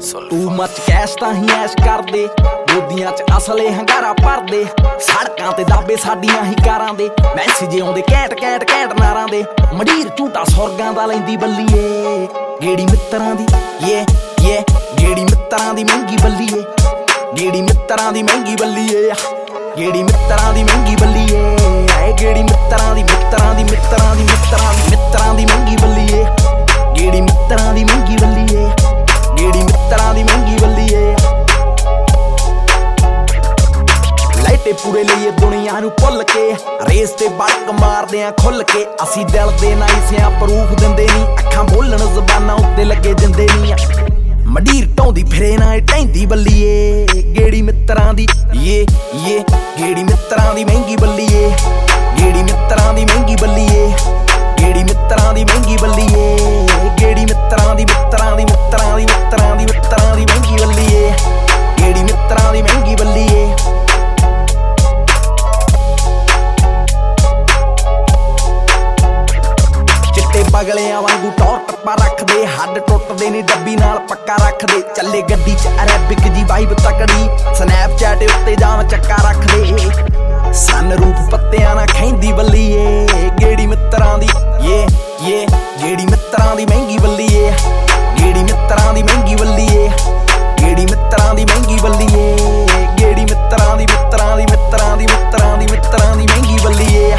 ਤੂੰ ਮੱਚ ਕੈਸ਼ ਤਾਂ ਹੀ ਐਸ਼ ਕਰਦੇ, ਗੋਦੀਆਂ ਚ ਅਸਲੇ ਹੰਗਾਰਾ ਭਰਦੇ, ਸੜਕਾਂ ਤੇ ਦਾਬੇ ਸਾਡੀਆਂ ਹੀ ਕਾਰਾਂ ਦੇ, ਮੈਸੇਜ ਆਉਂਦੇ ਘੈਂਟ ਘੈਂਟ ਘੈਂਟ ਨਾਰਾਂ ਦੇ, ਮੰਡੀਰ ਝੂਟਾ ਸੁਰਗਾਂ ਦਾ ਲੈਂਦੀ ਬੱਲੀਏ, ਗੇੜੀ ਮਿੱਤਰਾਂ ਦੀ ਯੇ ਯੇ, ਗੇੜੀ ਮਿੱਤਰਾਂ ਦੀ ਮਹਿੰਗੀ ਬੱਲੀਏ, ਗੇੜੀ ਮਿੱਤਰਾਂ ਦੀ ਮਹਿੰਗੀ ਬੱਲੀਏ, ਗੇੜੀ ਮਿੱਤਰਾਂ ਦੀ ਮਹਿੰਗੀ ਬੱਲੀਏ, ਐ ਗੇੜੀ ਮਿੱਤਰਾਂ ਦੀ ਮਿੱਤਰਾਂ ਦੀ ਮਿੱਤਰਾਂ ਦੀ ਮਿੱਤਰਾਂ ਦੀ ਮਿੱਤਰਾਂ ਦੀ ਮਹਿੰਗੀ ਬੱਲੀਏ, ਗੇੜੀ ਮਿੱਤਰਾਂ ਦੀ ਮਹਿੰਗੀ ਬੱਲੀਏ, ਗੇੜੀ ਮਿੱਤਰਾਂ ਦੀ ਮਹਿੰਗੀ ਬੱਲੀਏ। ਲਾਈਟੇ ਪੂਰੇ ਲਈਏ ਦੁਨੀਆ ਨੂੰ ਭੁੱਲ ਕੇ, ਰੇਸ ਤੇ ਬੜਕ ਮਾਰਦੇ ਆ ਖੁੱਲ ਕੇ, ਅਸੀਂ ਦਿਲ ਦੇ ਨਾਈਸਿਆਂ ਪ੍ਰੂਫ ਦਿੰਦੇ ਨੀ, ਅੱਖਾਂ ਬੋਲਣ ਜ਼ਬਾਨਾਂ ਉੱਤੇ ਲੱਗੇ ਜਿੰਦੇ ਨੀ, ਮੰਡੀਰ ਢਾਉਂਦੀ ਫਿਰੇ ਨਾ ਢੈਂਦੀ ਬੱਲੀਏ, ਗੇੜੀ ਮਿੱਤਰਾਂ ਦੀ ਯੇ ਯੇ, ਗੇੜੀ ਮਿੱਤਰਾਂ ਦੀ ਮਹਿੰਗੀ ਬੱਲੀਏ, ਗੇੜੀ ਮਿੱਤਰਾਂ ਦੀ ਮਹਿੰਗੀ ਬੱਲੀਏ, ਗੇੜੀ ਮਿੱਤਰਾਂ ਦੀ ਮਹਿੰਗੀ ਬੱਲੀਏ, ਗੇੜੀ ਮਿੱਤਰਾਂ ਦੀ ਮਿੱਤਰਾਂ ਦੀ ਮਿੱਤਰਾਂ ਦੀ ਮਿੱਤਰਾਂ ਦੀ ਮਿੱਤਰਾਂ ਦੀ ਮਹਿੰਗੀ ਬੱਲੀਏ, ਗੇੜੀ ਮਿੱਤਰਾਂ ਦੀ ਮਹਿੰਗੀ ਬੱਲੀਏ। ਚਿੱਟੇ ਬਗਲਿਆਂ ਵਾਂਗੂ ਟੌਰ ਟੱਪਾ ਰੱਖਦੇ, ਹੱਡ ਟੁੱਟਦੇ ਨੀ ਡੱਬੀ ਨਾਲ ਪੱਕਾ ਰੱਖਦੇ, ਚੱਲੇ ਗੱਡੀ ਚ ਅਰੈਬਿਕ ਜੀ ਵਾਈਬ ਤਕੜੀ, ਸਨੈਪਚੈਟ ਉੱਤੇ ਜਾਮ ਚੱਕਾ ਰੱਖਦੇ, ਸਨ ਰੂਪ ਪੱਤਿਆਂ ਨਾਲ ਖੈਂਦੀ ਬੱਲੀਏ, ਗੇੜੀ ਮਿੱਤਰਾਂ ਦੀ ਯੇ ਯੇ, ਗੇੜੀ ਮਿੱਤਰਾਂ ਦੀ ਮਹਿੰਗੀ ਬੱਲੀਏ, ਗੇੜੀ ਮਿੱਤਰਾਂ ਦੀ ਮਹਿੰਗੀ ਬੱਲੀਏ, ਗੇੜੀ ਮਿੱਤਰਾਂ ਦੀ ਮਹਿੰਗੀ ਬੱਲੀਏ, ਗੇੜੀ ਮਿੱਤਰਾਂ ਦੀ ਮਿੱਤਰਾਂ ਦੀ ਮਿੱਤਰਾਂ ਦੀ ਮਿੱਤਰਾਂ ਦੀ ਮਿੱਤਰਾਂ ਦੀ ਮਹਿੰਗੀ ਬੱਲੀਏ।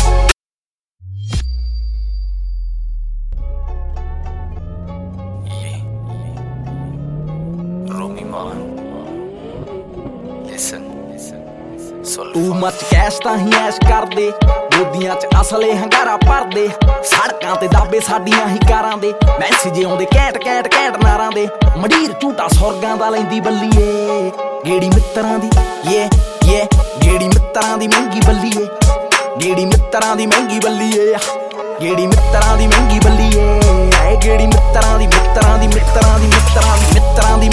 ਤੂੰ ਮੱਚ ਕੈਸ਼ ਤਾਂ ਹੀ ਐਸ਼ ਕਰਦੇ, ਗੋਦੀਆਂ ਚ ਅਸਲੇ ਹੰਗਾਰਾ ਭਰਦੇ, ਸੜਕਾਂ ਤੇ ਦਾਬੇ ਸਾਡੀਆਂ ਹੀ ਕਾਰਾਂ ਦੇ, ਮੈਸੇਜ ਆਉਂਦੇ ਘੈਂਟ ਘੈਂਟ ਘੈਂਟ ਨਾਰਾਂ ਦੇ, ਮੰਡੀਰ ਝੂਟਾ ਸੁਰਗਾਂ ਦਾ ਲੈਂਦੀ ਬੱਲੀਏ, ਗੇੜੀ ਮਿੱਤਰਾਂ ਦੀ ਯੇ ਯੇ, ਗੇੜੀ ਮਿੱਤਰਾਂ ਦੀ ਮਹਿੰਗੀ ਬੱਲੀਏ, ਗੇੜੀ ਮਿੱਤਰਾਂ ਦੀ ਮਹਿੰਗੀ ਬੱਲੀਏ, ਗੇੜੀ ਮਿੱਤਰਾਂ ਦੀ ਮਹਿੰਗੀ ਬੱਲੀਏ, ਐ ਗੇੜੀ ਮਿੱਤਰਾਂ ਦੀ ਮਿੱਤਰਾਂ ਦੀ ਮਿੱਤਰਾਂ ਦੀ ਮਿੱਤਰਾਂ ਦੀ ਮਿੱਤਰਾਂ ਦੀ